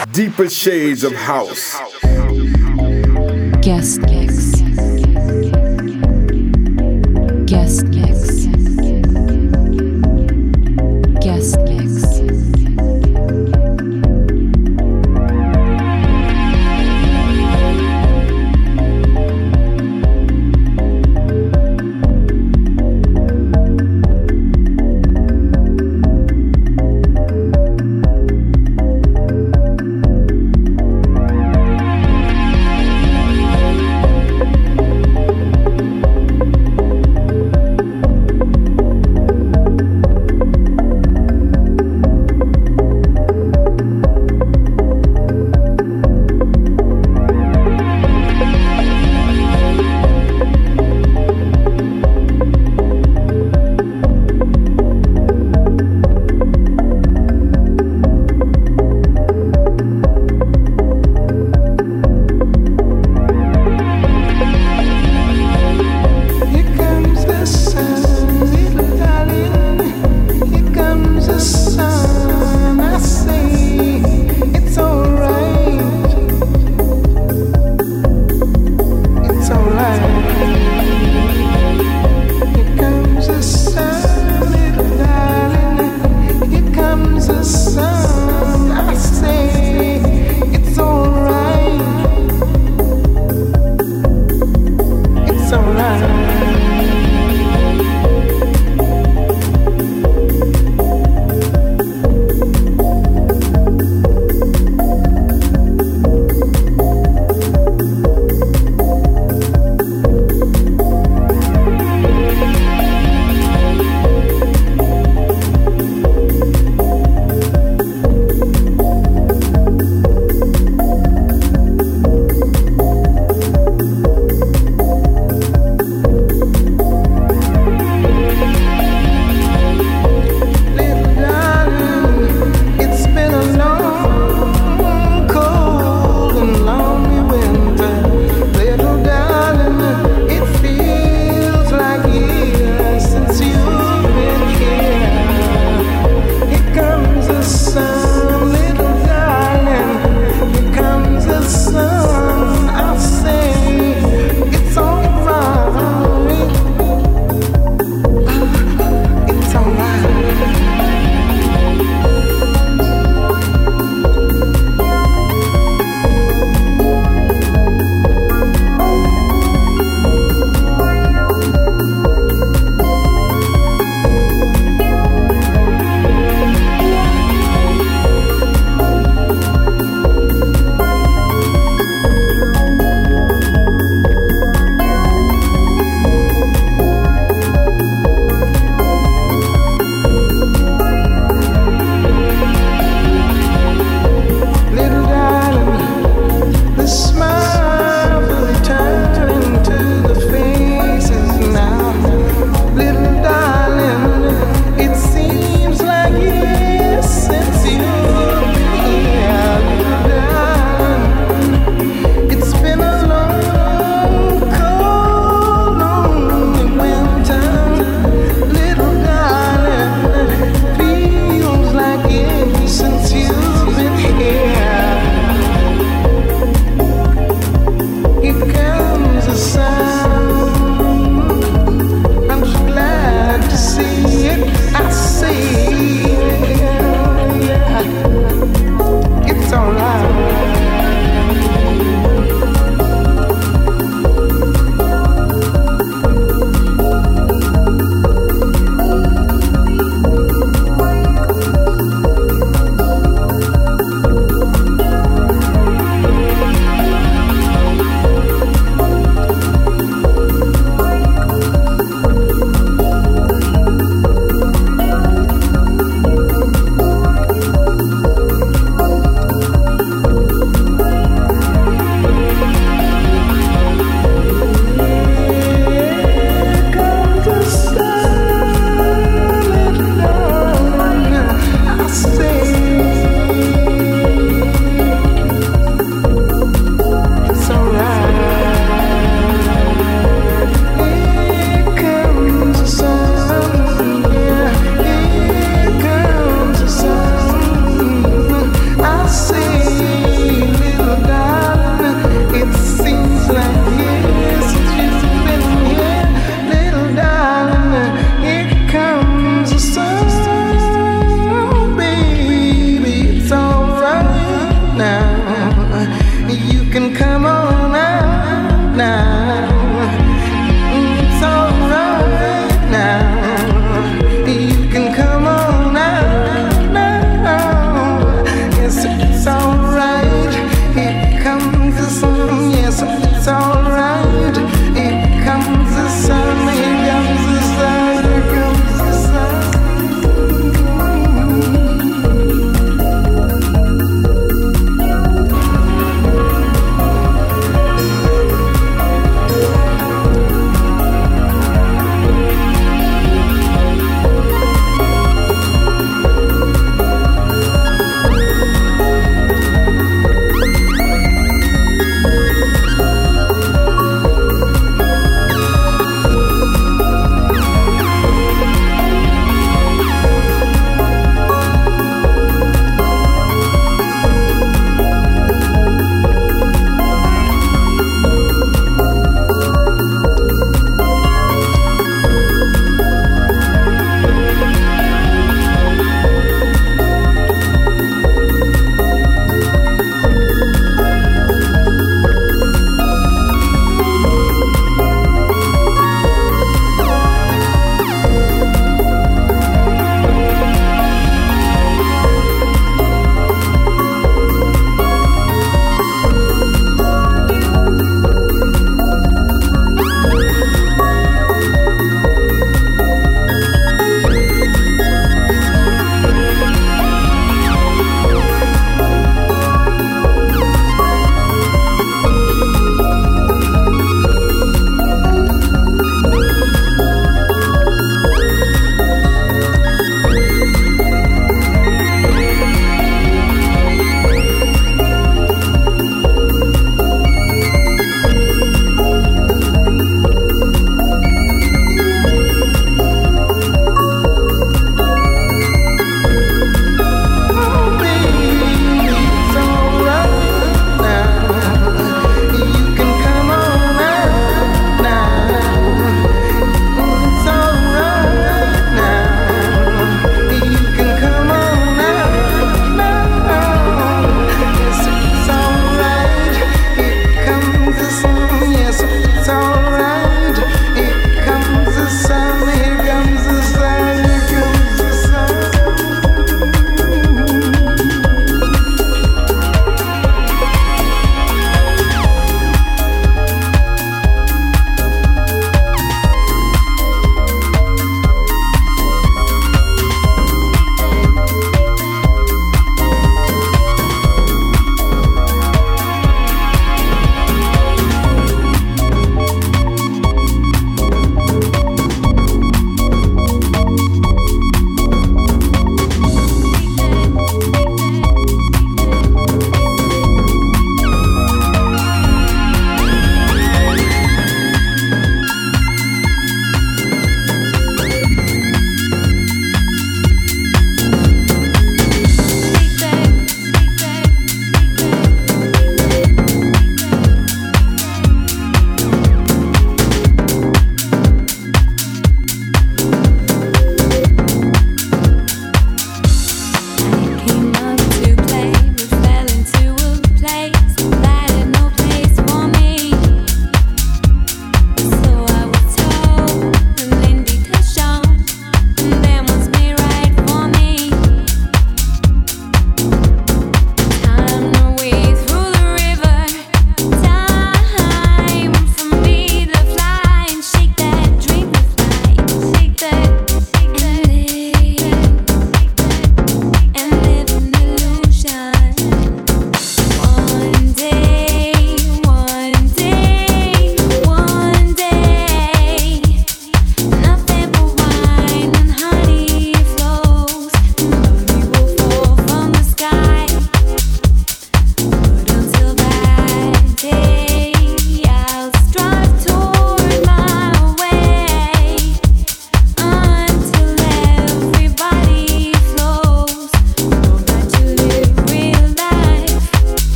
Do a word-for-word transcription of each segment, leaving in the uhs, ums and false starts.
Deeper shades of house. Guest mix. Guest mix. Guest mix.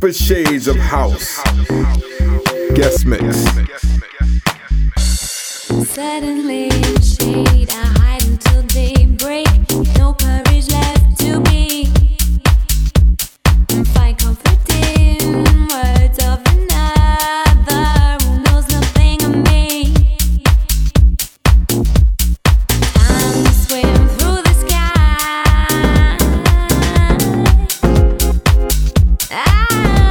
Deeper shades of house. Guest mix. Suddenly in shade, I hide until daybreak. No courage left to be. Find comfort in words of another who knows nothing of me. Time to swim through the sky. I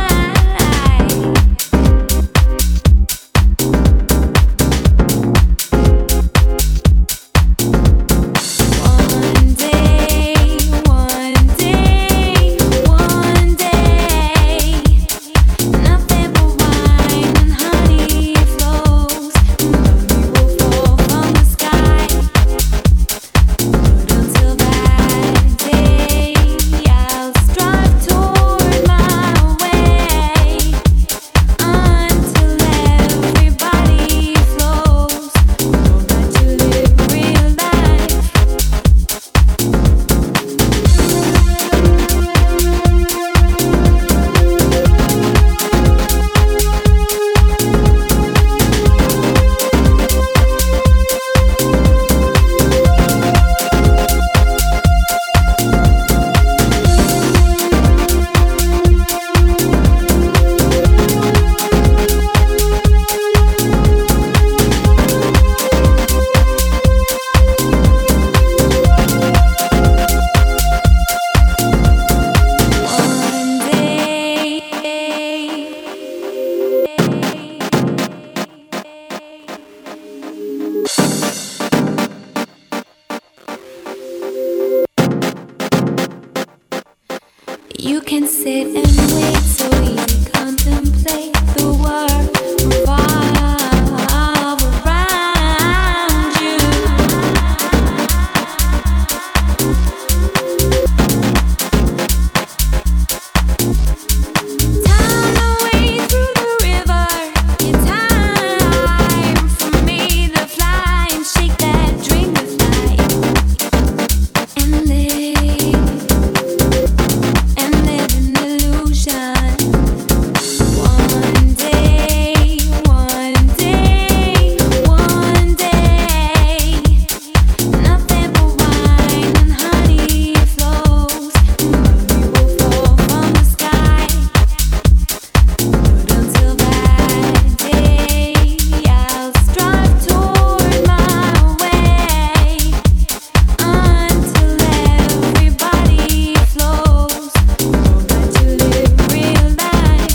You can sit and wait, so easy, contemplate the world revolve around you. Time away through the river, your time for me to fly and shake that dream of life and live. And live an illusion. One day, one day, one day, nothing but wine and honey flows. Money will fall from the sky. But until that day, I'll strive toward my way until everybody flows. Know that you live real life.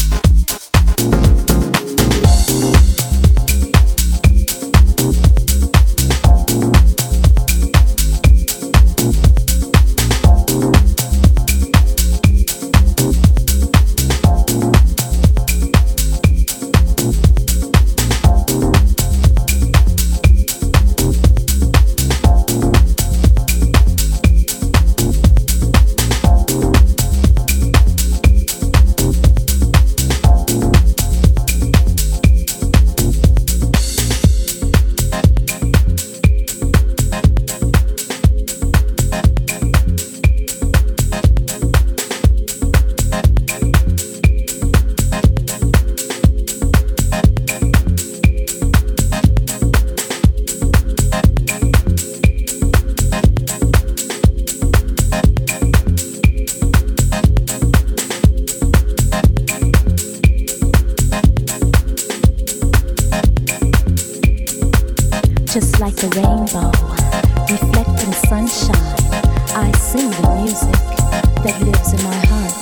Just like the rainbow, reflecting sunshine, I sing the music that lives in my heart.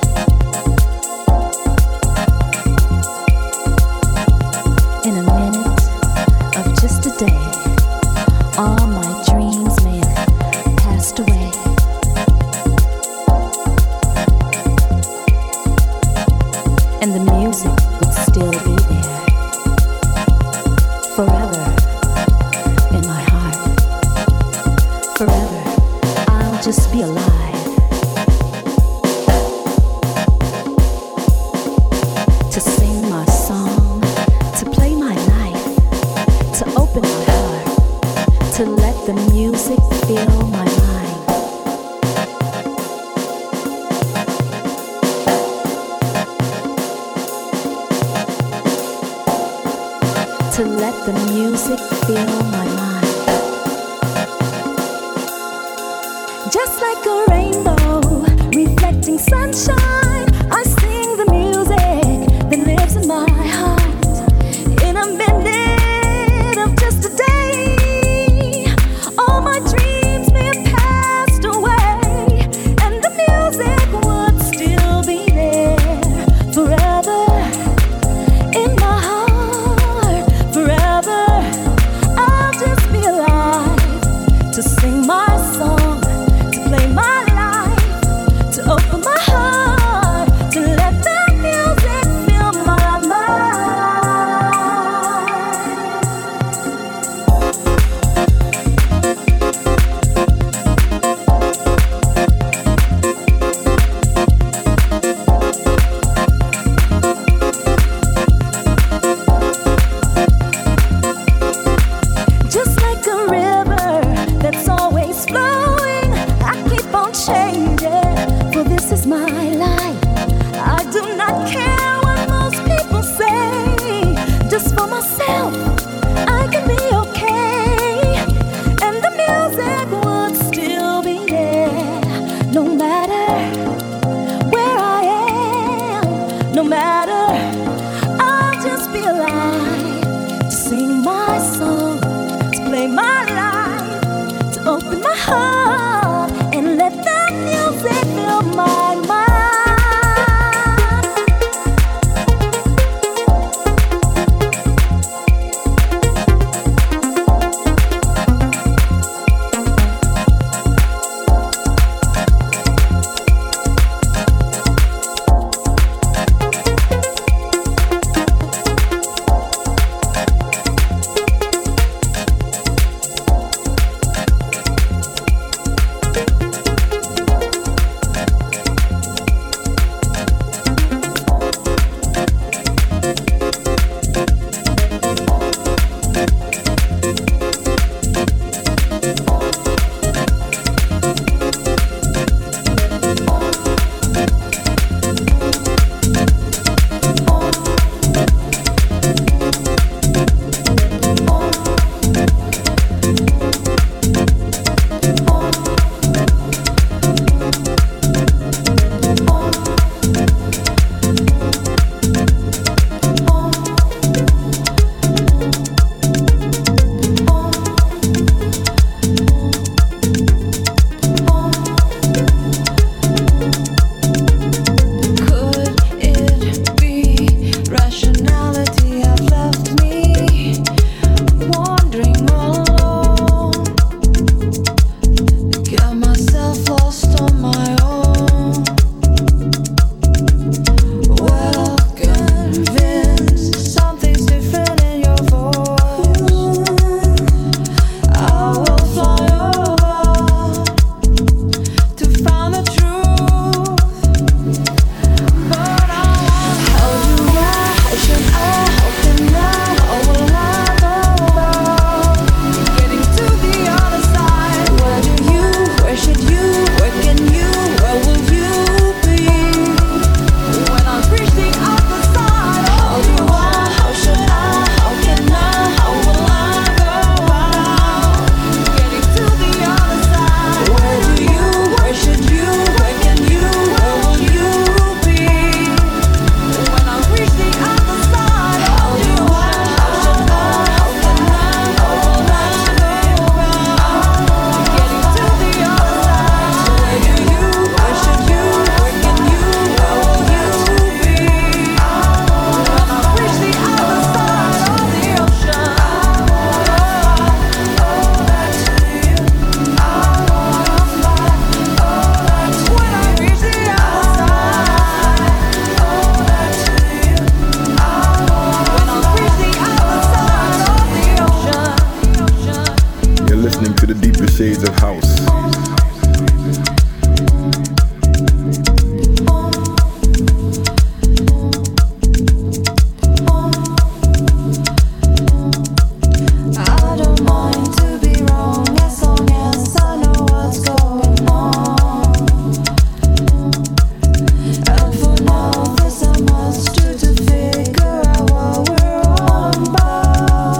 In a minute of just a day, all my dreams may have passed away. And the music would still be there, forever. Forever, I'll just be alive to sing my song, to play my life, to open my heart, to let the music fill my mind. to let the music fill my mind. Just like a rainbow reflecting sunshine, I sing the music that lives in my heart. In a minute of just a day, all my dreams may have passed away, and the music would still be there forever in my heart. Forever, I'll just be alive to sing my song, to play my life, to open my heart, to let the music fill my mind. Just like a river that's always flowing, I keep on changing, for this is my life. I do not care what most people say, just for myself I can be okay, and the music would still be there, no matter where I am, no matter. I'll just be alive to sing my song, to play my life, to open my heart and let the music fill my mind. Could it be rationality have left me wandering all alone? Got myself lost on my own. Well convinced something's different in your voice. I will fly over to find the truth. But I want, how do I, how should I, how can I, how will I go about getting to the other side? Where do you, where should you, where can you, where will you be when I reach the other side? How do I, how should I, how can I, how will I go about getting to the other side? Where do you, where should you, where can you, where will you be when I reach the other side? How do I, how should I, how can I, how will I go about getting to the other side? Where do you, where should you, where can you, where will you be when I reach the other side of the ocean? I owe that to you. I wanna fly. Owe that to when I reach the other side. Owe that to you. I wanna when I reach the other side of the ocean. You're listening to the deeper shades of house. I don't mind to be wrong as long as I know what's going on. And for now, there's so much to, to figure out what we're all about.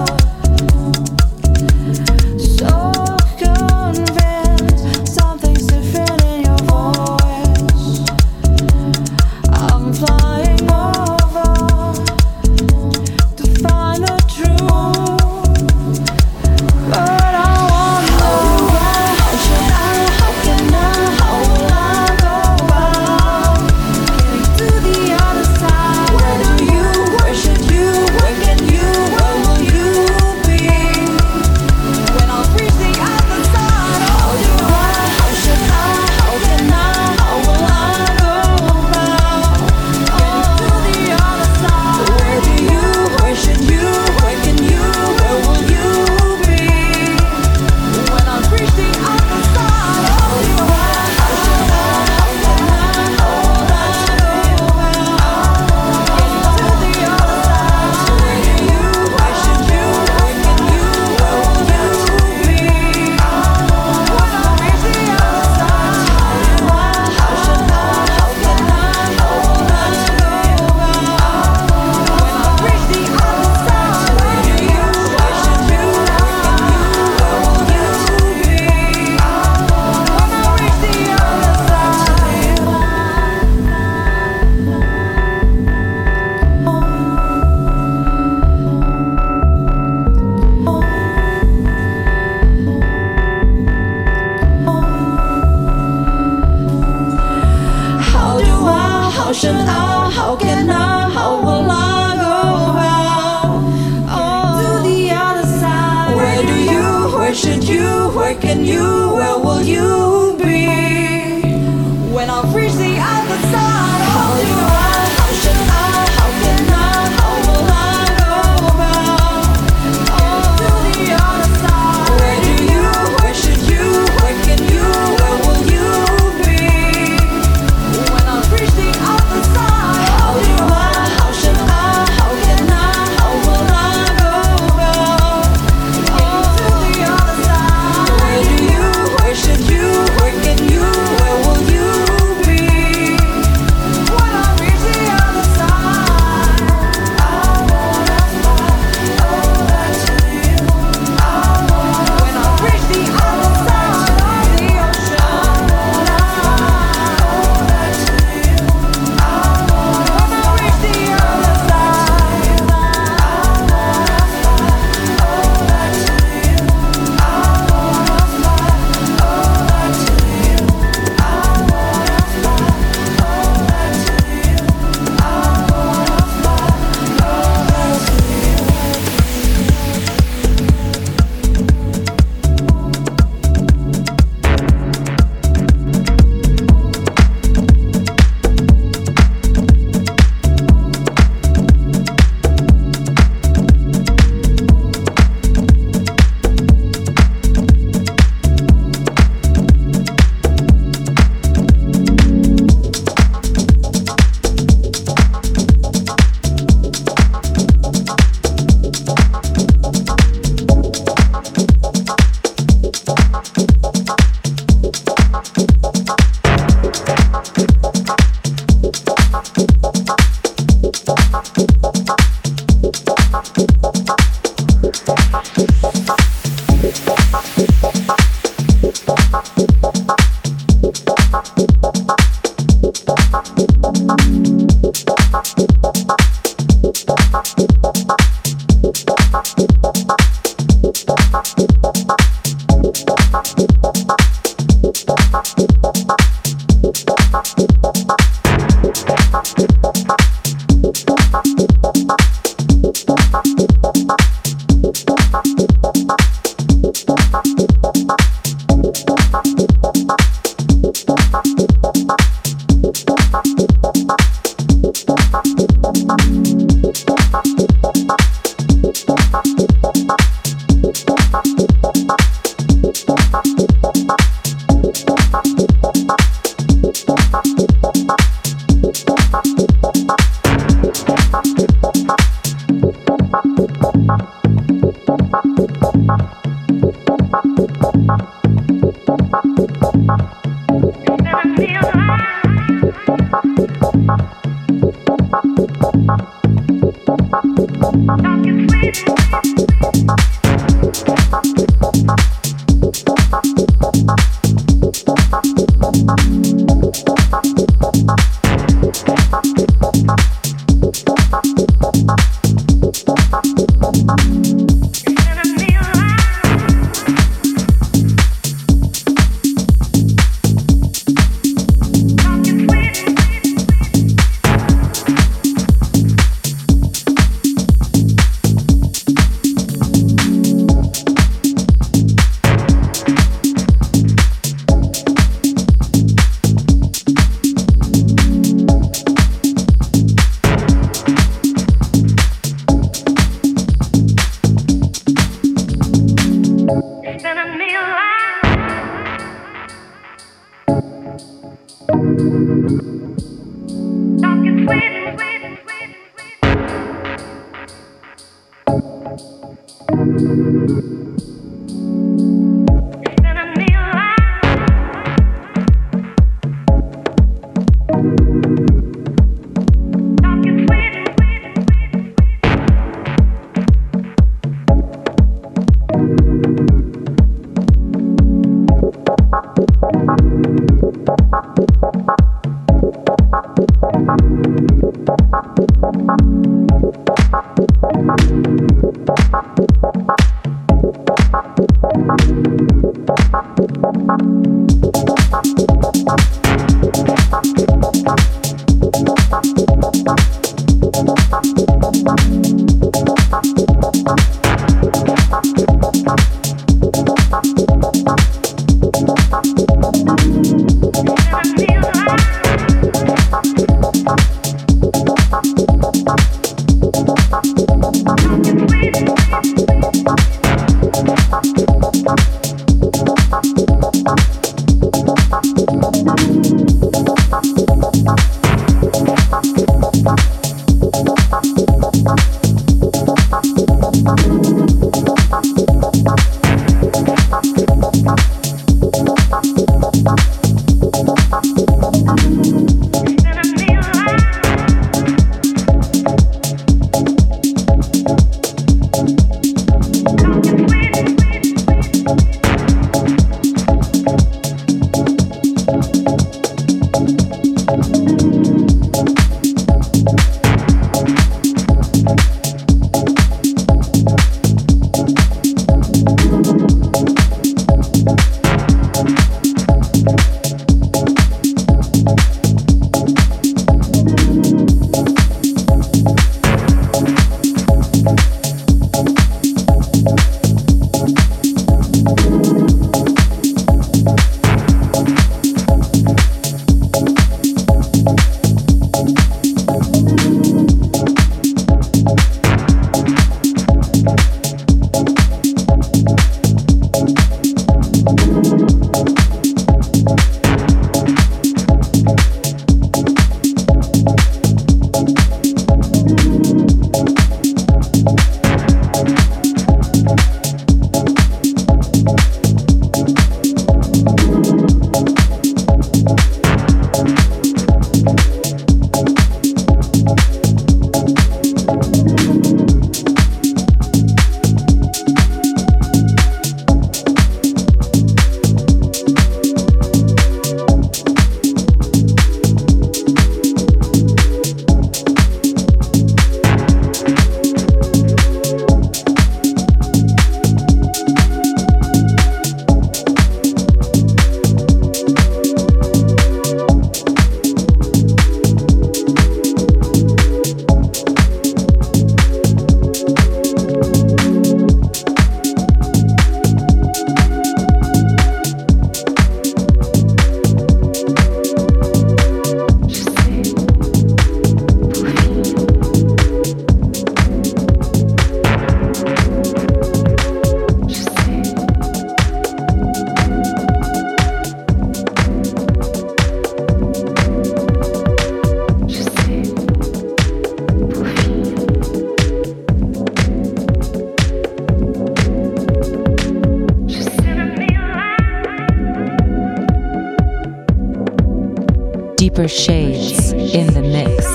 Deeper Shades in the mix.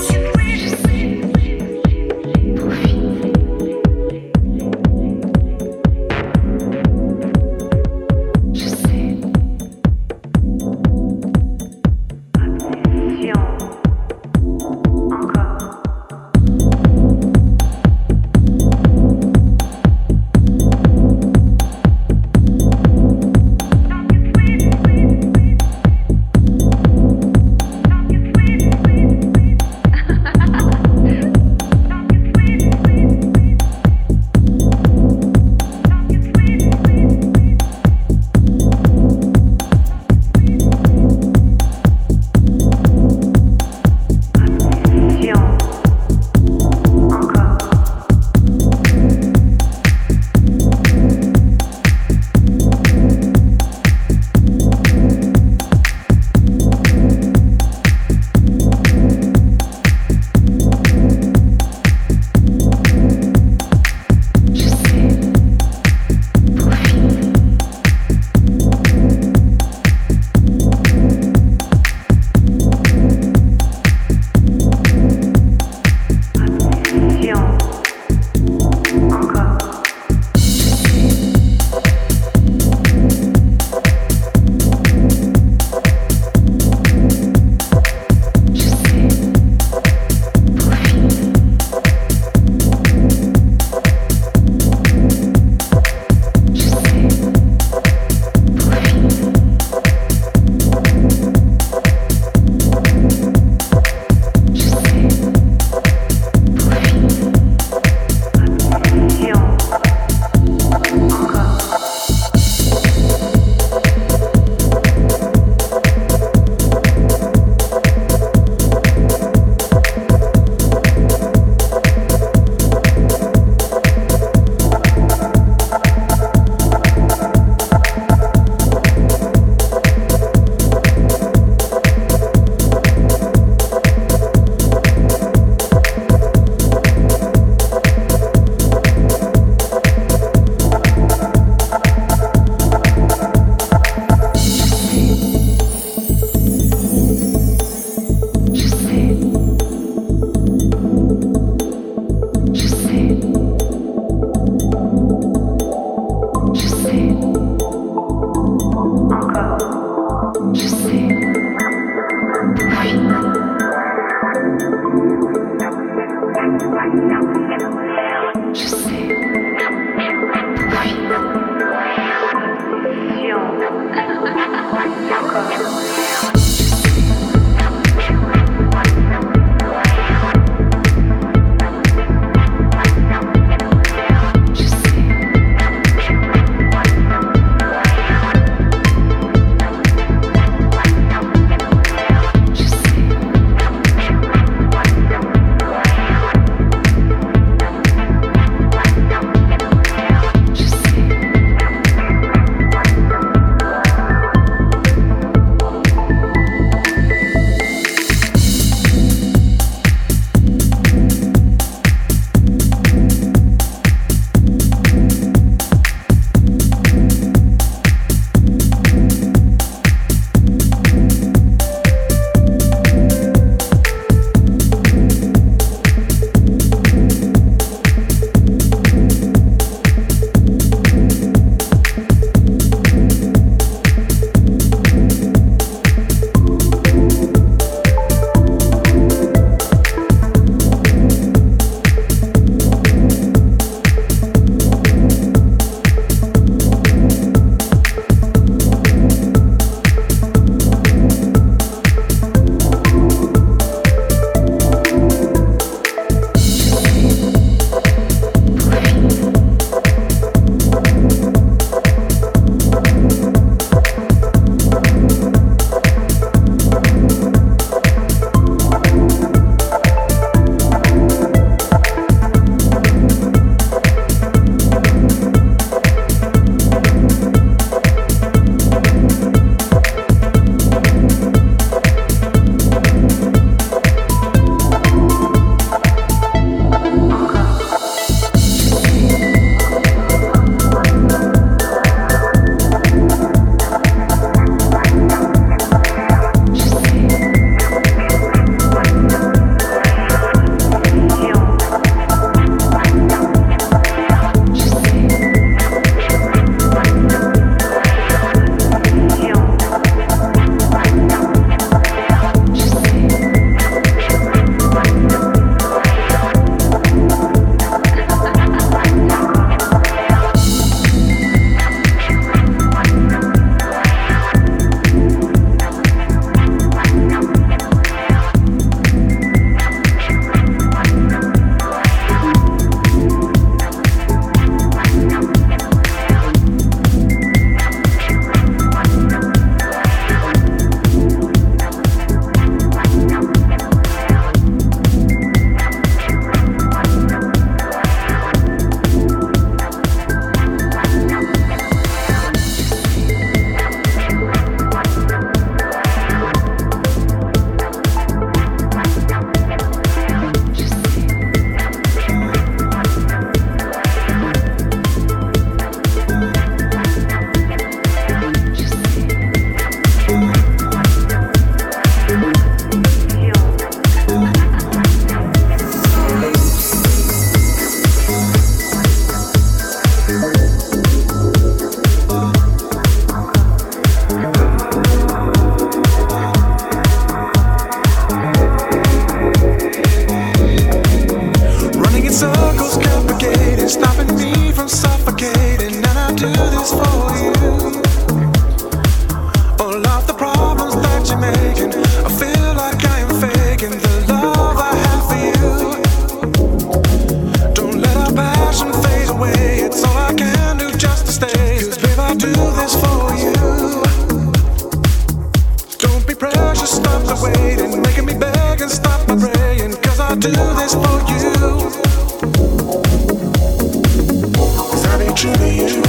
true to you.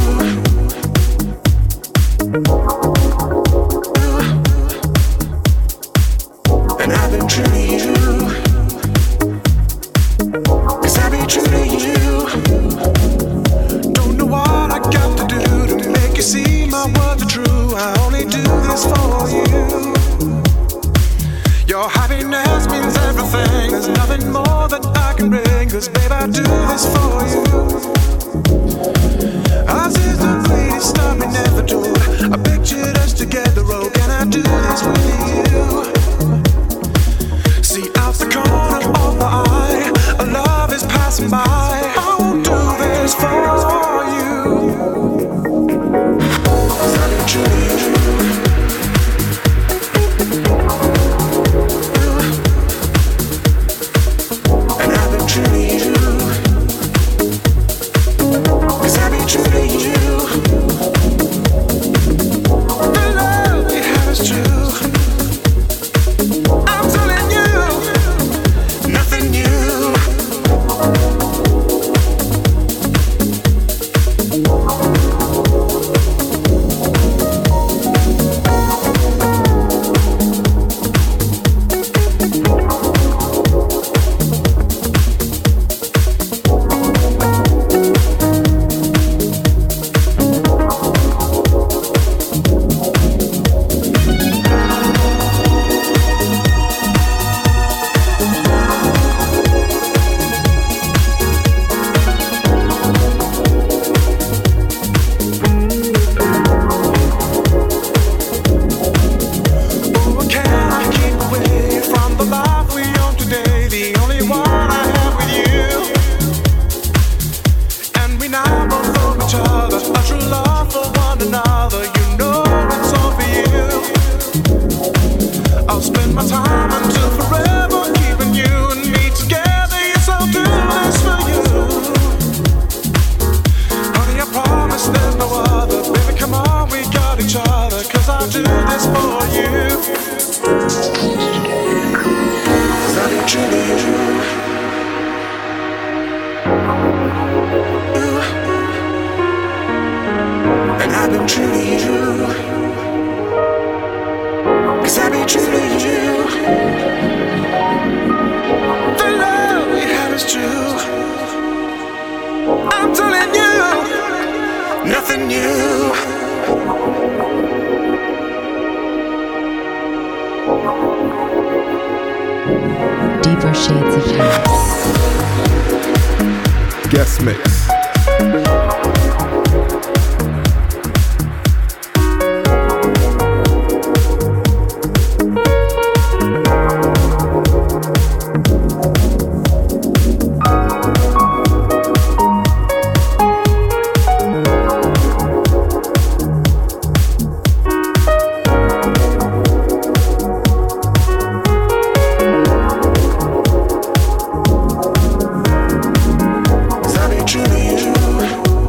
And I've been true to you. 'Cause I be true to you. Don't know what I got to do to make you see my words are true. I only do this for you. Your happiness means everything. There's nothing more that I can bring. 'Cause babe, I do this for you. Ours is the greatest story we never told. I pictured us together, oh, can I do this with you? See out the corner of my eye, a love is passing by. I won't do this for you. 'Cause I've been true to you. And I've been true to you. 'Cause I've been true to you. The love we have is true. I'm telling you, nothing new. Deeper shades of house. Guest mix. True to you.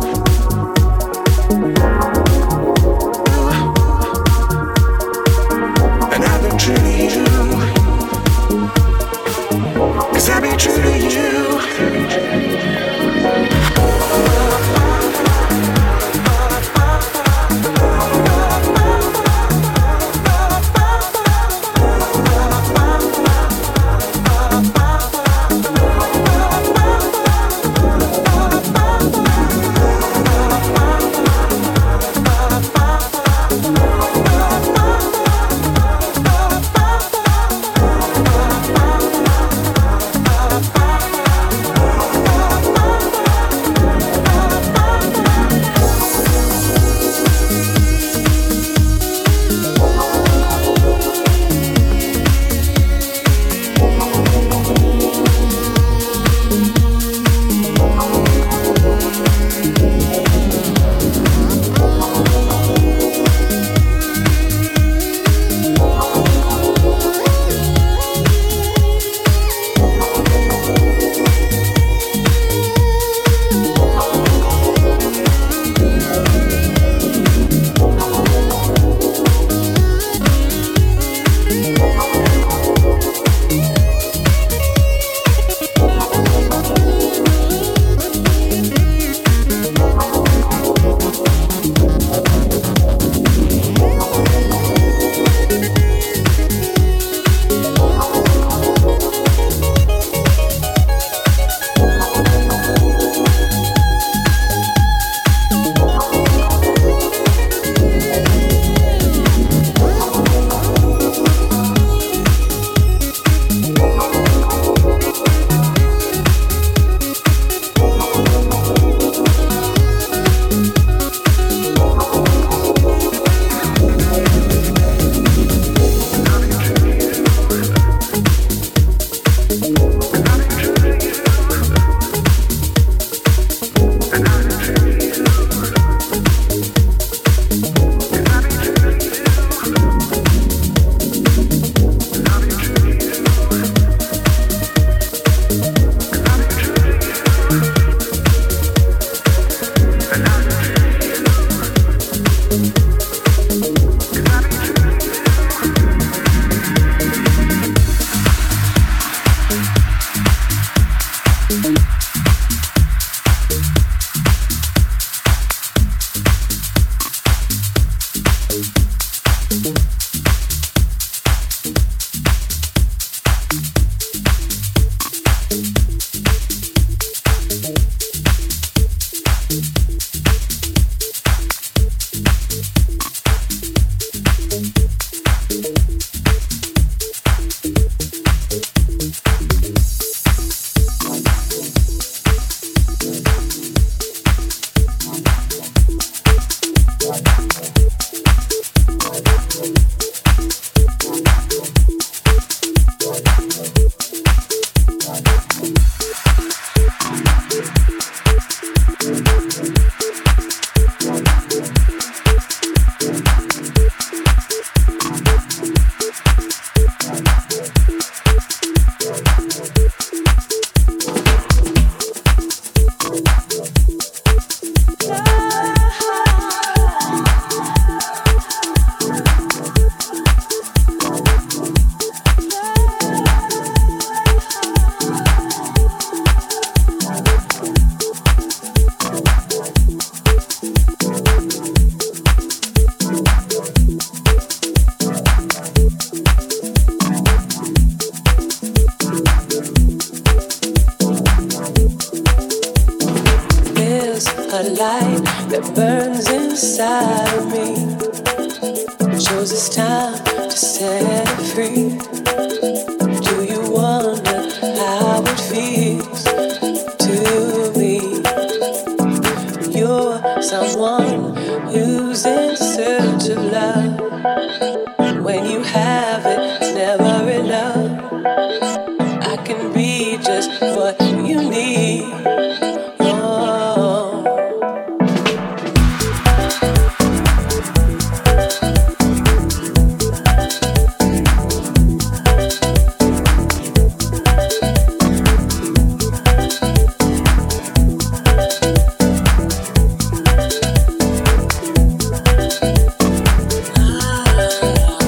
that burns inside of me. Shows it's time to set it free. Do you wonder how it feels to me? You're someone who's in search of love. When you have it, it's never enough. I can be just what you need. Oh. Ah.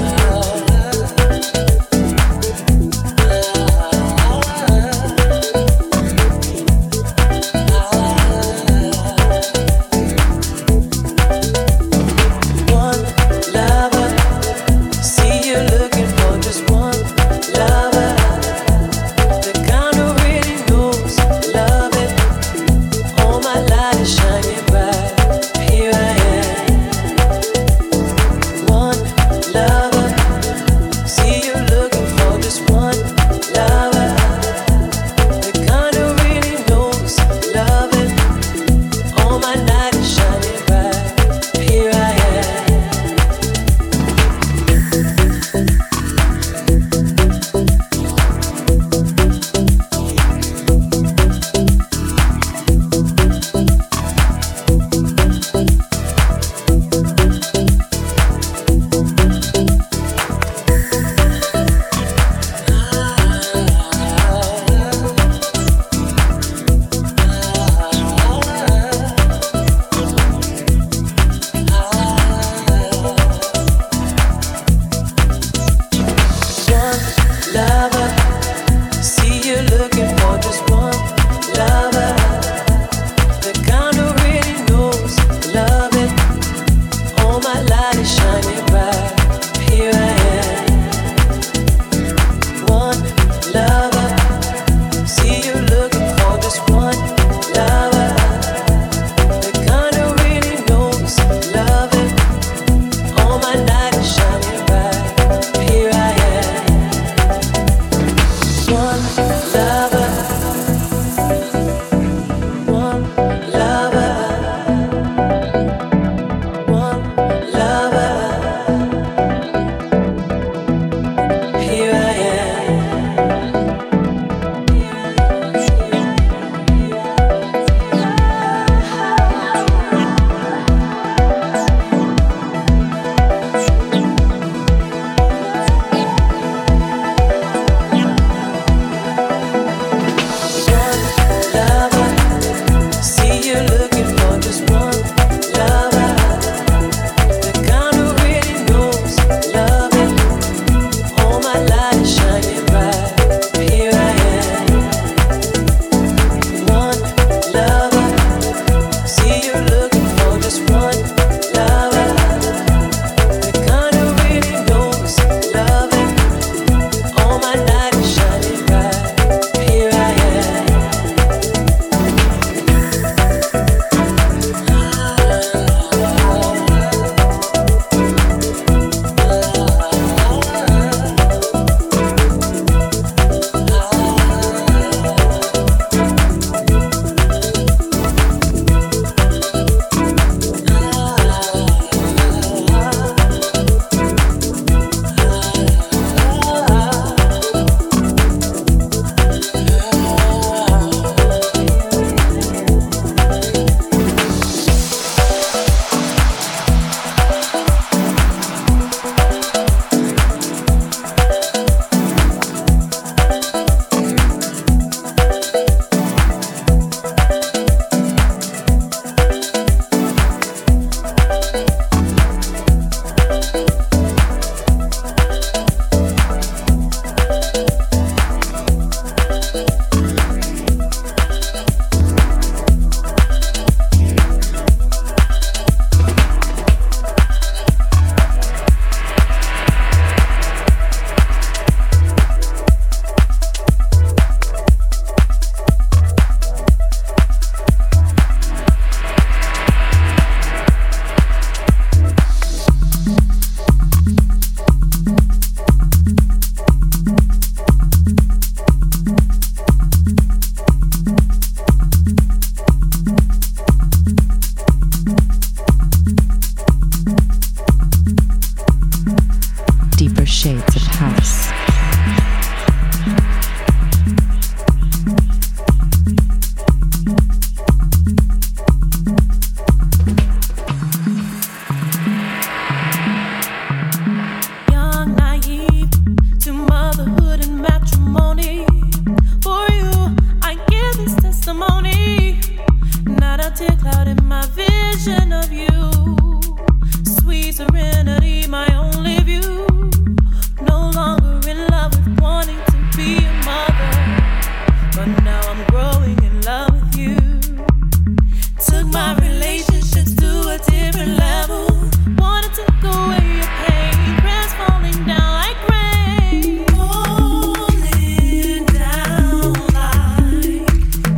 reflection of you. Sweet serenity, my only view. No longer in love with wanting to be a mother, but now I'm growing in love with you. Took my relationships to a different level. Wanted to go away your pain, prayers falling down like rain. Falling down like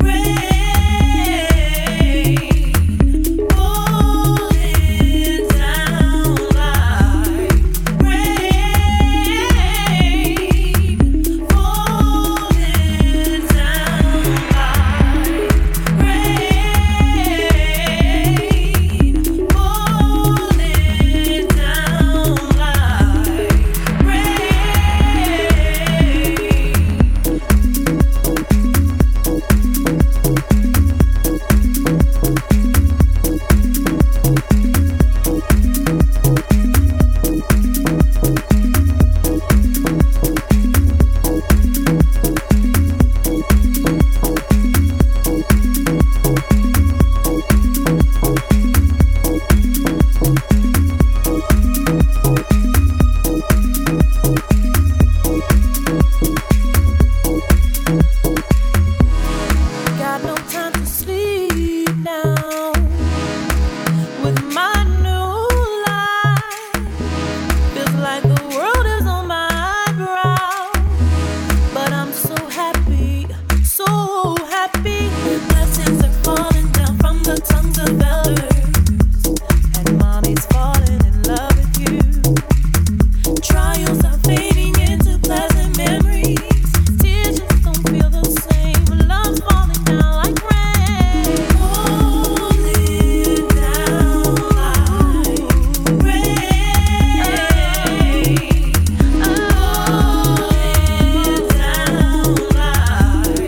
rain. Falling down like rain. Falling down like rain. Falling down got no time to sleep now. With my new life, feels like the world is on my brow. But I'm so happy, so happy. Blessings are falling down from the tongues of elders, and mommy's falling in love with you. Trials are fading into pleasant memories. Tears just don't feel the same. Love's falling down like rain. Falling down like rain. Falling down like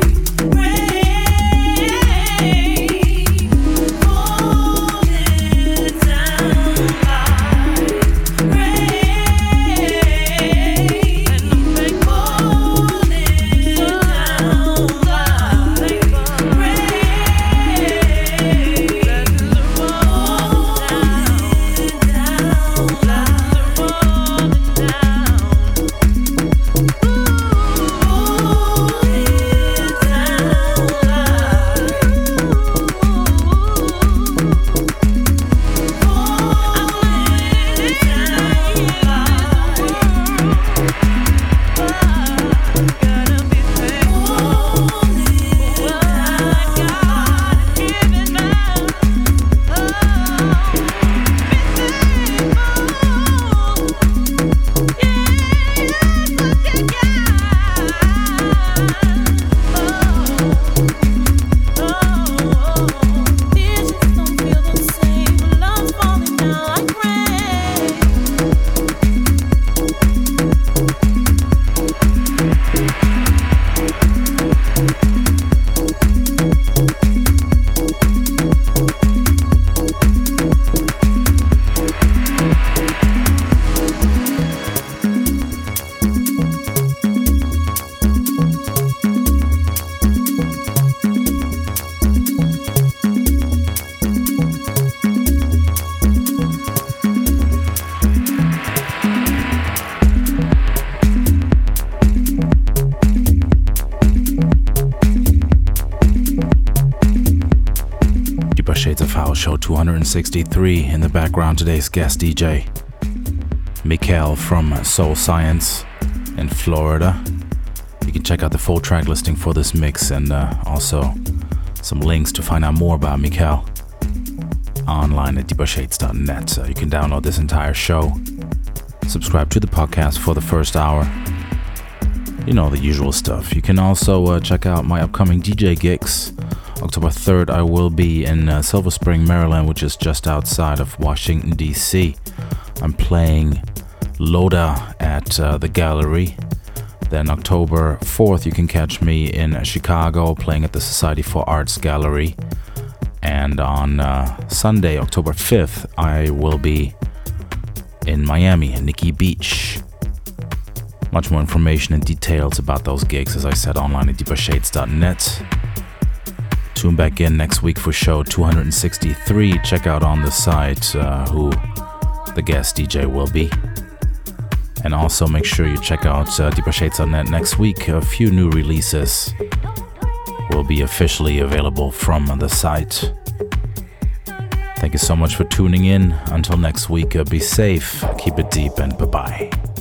Shades of House Show two hundred sixty-three. In the background, today's guest D J, Mikael from Soul Science in Florida. You can check out the full track listing for this mix and uh, also some links to find out more about Mikael online at deeper shades dot net. So you can download this entire show, subscribe to the podcast for the first hour. You know, the usual stuff. You can also uh, check out my upcoming D J gigs. October third, I will be in uh, Silver Spring, Maryland, which is just outside of Washington, D C. I'm playing Loda at uh, the Gallery. Then October fourth, you can catch me in Chicago playing at the Society for Arts Gallery. And on uh, Sunday, October fifth, I will be in Miami, Nikki Beach. Much more information and details about those gigs, as I said, online at deeper shades dot net. Tune back in next week for show two hundred sixty-three. Check out on the site uh, who the guest D J will be. And also make sure you check out uh, deeper shades dot net next week. A few new releases will be officially available from the site. Thank you so much for tuning in. Until next week, uh, be safe, keep it deep, and bye-bye.